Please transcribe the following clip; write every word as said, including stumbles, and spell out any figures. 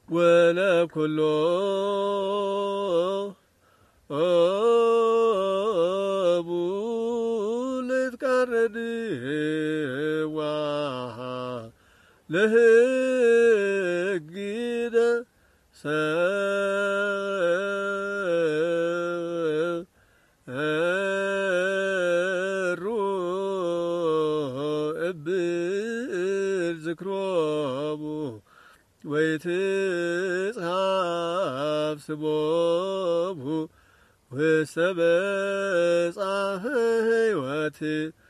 ولا كله أبو لتكرد وها لهجد ذكرابو ويتصحاب سبابو وسبس هيواتي